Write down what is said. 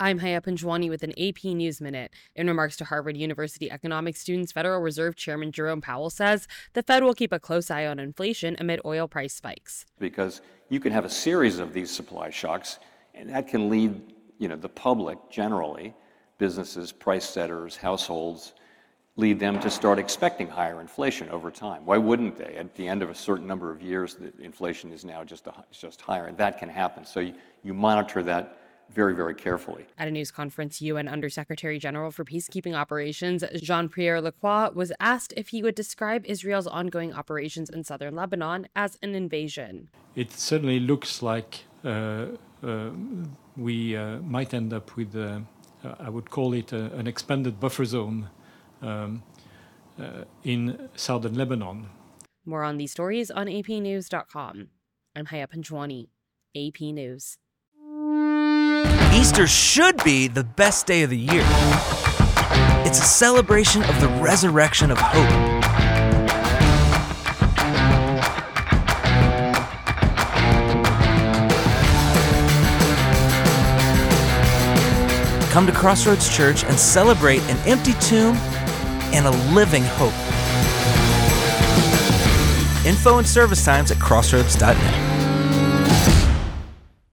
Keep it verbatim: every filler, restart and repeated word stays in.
I'm Haya Panjwani with an A P News Minute. In remarks to Harvard University economics students, Federal Reserve Chairman Jerome Powell says the Fed will keep a close eye on inflation amid oil price spikes. Because you can have a series of these supply shocks, and that can lead, you know, the public generally, businesses, price setters, households, lead them to start expecting higher inflation over time. Why wouldn't they? At the end of a certain number of years, the inflation is now just a, just higher, and that can happen. So you, you monitor that very, very carefully. At a news conference, U N Undersecretary General for Peacekeeping Operations Jean-Pierre Lacroix was asked if he would describe Israel's ongoing operations in southern Lebanon as an invasion. It certainly looks like uh, uh, we uh, might end up with, uh, uh, I would call it a, an expanded buffer zone um, uh, in southern Lebanon. More on these stories on A P news dot com. I'm Haya Panjwani, A P News. Easter should be the best day of the year. It's a celebration of the resurrection of hope. Come to Crossroads Church and celebrate an empty tomb and a living hope. Info and service times at crossroads dot net.